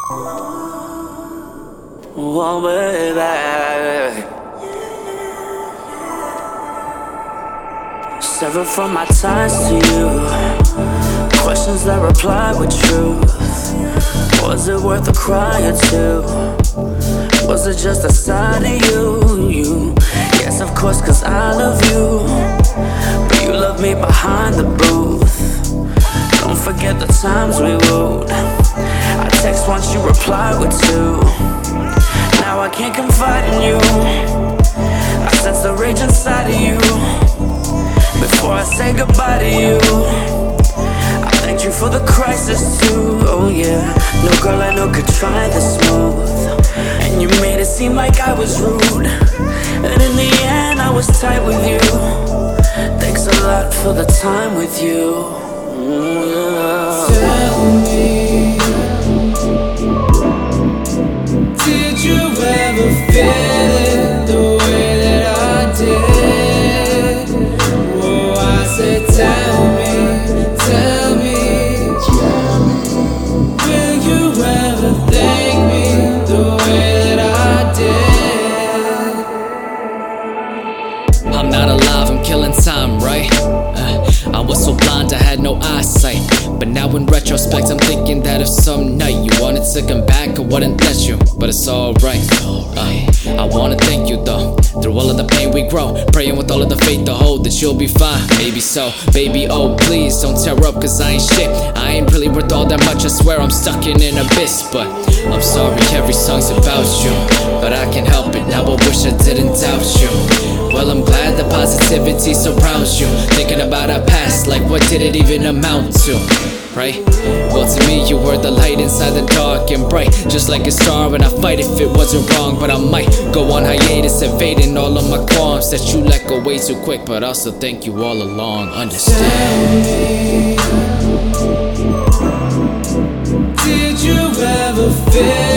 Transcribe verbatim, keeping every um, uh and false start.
Oh, baby. Severed from my ties to you. Questions that reply with truth. Was it worth a cry or two? Was it just a side of you? You, yes, of course, cause I love you, but you love me behind the booth. Don't forget the times we wooed. I text once, you reply with two. Now I can't confide in you. I sense the rage inside of you. Before I say goodbye to you, I thanked you for the crisis too. Oh yeah, no girl I know could try this smooth. And you made it seem like I was rude, and in the end I was tight with you. Thanks a lot for the time with you. Mm-hmm. Tell me, did you ever feel it the way that I did? Oh, I said tell me, tell me, will you ever thank me the way that I did? I'm not alive, I'm killing time, right? Uh, I was so blind, I had no eyesight. But now in retrospect, I'm thinking that if some night you wanted to come back, I wouldn't let you. But it's alright. Uh, I wanna thank you though. Through all of the pain we grow, praying with all of the faith to hold that you'll be fine. Maybe so, baby, oh please don't tear up, cause I ain't shit. I ain't really worth all that much, I swear I'm stuck in an abyss. But I'm sorry, every song's about you, but I can't help it, now I wish I didn't doubt you. Well, I'm glad the positivity surrounds you. Thinking about our past, like what did it even amount to, right? Well, to me you were the light inside the dark and bright, just like a star, and I fight if it wasn't wrong. But I might go on hiatus, evading all of my qualms that you let go way too quick, but I'll still thank you all along. Understand me, did you ever feel